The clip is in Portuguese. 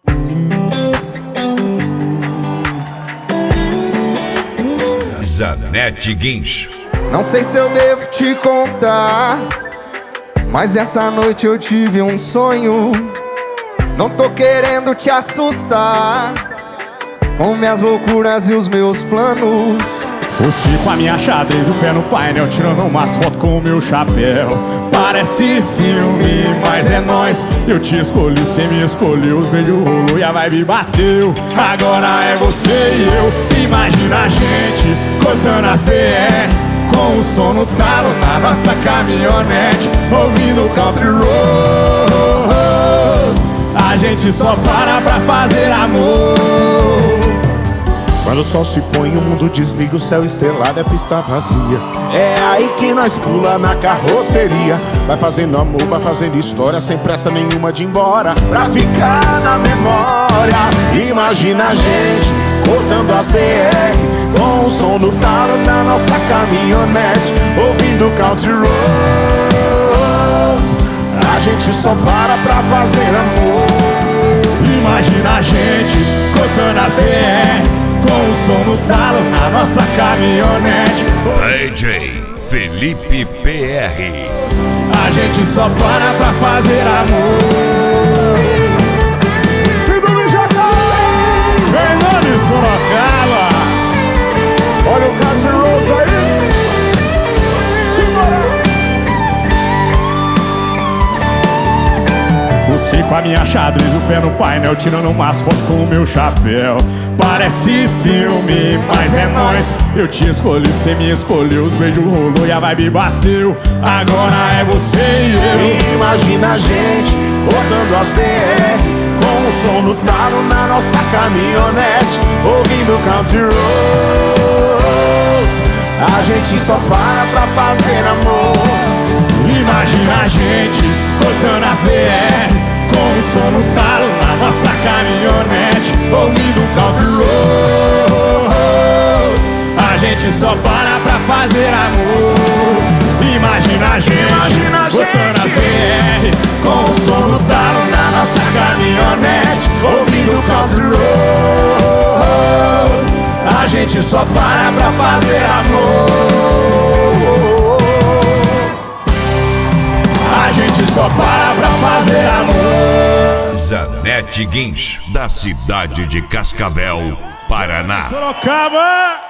Zanetti Guincho. Não sei se eu devo te contar, mas essa noite eu tive um sonho. Não tô querendo te assustar com minhas loucuras e os meus planos. O Chico, a minha xadrez, o pé no painel, tirando umas fotos com o meu chapéu. Parece filme, mas é nóis. Eu te escolhi, cê me escolheu. Os beijos rolou e a vibe bateu. Agora é você e eu. Imagina a gente cortando as BR, com o som no talo na nossa caminhonete, ouvindo country roads. A gente só para pra fazer amor. Quando o sol se põe, o mundo desliga, o céu estrelado é pista vazia. É aí que nós pula na carroceria. Vai fazendo amor, vai fazendo história, sem pressa nenhuma de ir embora, pra ficar na memória. Imagina a gente cortando as BR, com o som do talo na nossa caminhonete, ouvindo country roads. A gente só para pra fazer amor. Imagina a gente cortando as BR, com o som no talo na nossa caminhonete. DJ Felipe PR. A gente só para pra fazer amor. Fernando e Sorocaba. Olha o Country Roads aí. O Chico, a minha xadrez, o pé no painel, tirando umas fotos com o meu chapéu. Parece filme, mas é nóis. Eu te escolhi, cê me escolheu. Os beijos rolou e a vibe bateu. Agora é você e eu. Imagina a gente botando as BR, com o som no talo na nossa caminhonete, ouvindo country roads. A gente só para pra fazer amor. Imagina a gente cortando as BR, com o som no talo na nossa caminhonete, ouvindo country roads. A gente só para pra fazer amor. Imagina a gente cortando as BR, com o som no talo na nossa caminhonete, ouvindo country roads. A gente só para pra fazer amor. A gente só para fazer amor. Zanetti Guincho, da cidade de Cascavel, Paraná. Sorocaba!